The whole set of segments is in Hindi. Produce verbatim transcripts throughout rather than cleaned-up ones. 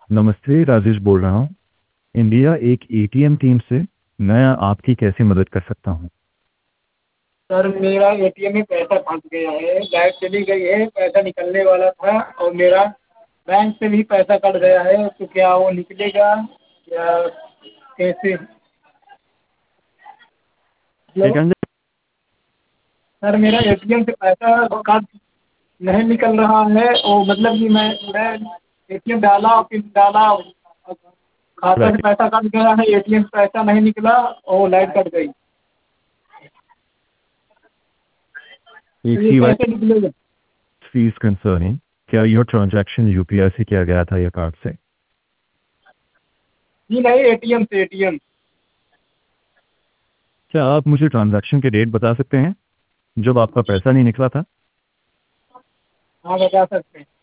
नमस्ते, राजेश बोल रहा हूँ। इंडिया एक एटीएम टीम से। मैं आपकी कैसे मदद कर सकता हूँ? सर मेरा एटीएम में पैसा फंस गया है, लाइट चली गई है, पैसा निकलने वाला था और मेरा बैंक से भी पैसा कट गया है, तो क्या वो निकलेगा या कैसे? ठीक हेलो है। सर, मेरा एटीएम से पैसा कट नहीं निकल रहा है, और मतलब कि मैं मैं एटीएम डाला, पिन डाला, खाता से राइट। पैसा कट गया है, एटीएम से पैसा नहीं निकला और लाइट कट गई। तो एक ये सी कैसे निकलेगा? फीस कंसर्निंग, क्या यह ट्रांजैक्शन यूपीआई से किया गया था या कार्ड से? जी नहीं, एटीएम से एटीएम। क्या आप मुझे ट्रांजैक्शन के डेट बता सकते हैं जब आपका पैसा नहीं निकला था? हाँ, बता सकते हैं।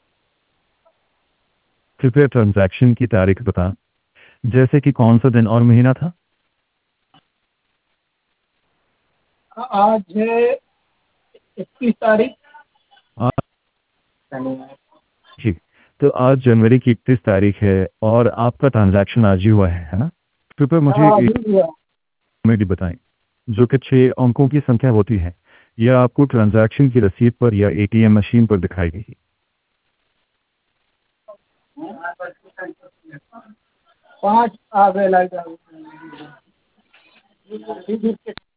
कृपया ट्रांजैक्शन की तारीख बता, जैसे कि कौन सा दिन और महीना था। हाँ, आज है इक्कीस तारीख। आज ठीक। तो आज जनवरी की इकतीस तारीख है और आपका ट्रांजैक्शन आज ही हुआ है है ना? कृपया मुझे हाँ, एक अभी हुआ। कॉमेडी बताएं जो कि छह अंकों की संख्या होती है। यह आपको ट्रांजैक्शन की रसीद पर या एटीएम मशीन पर दिखाई देगी। पाँच आ गए लाइट आ गई।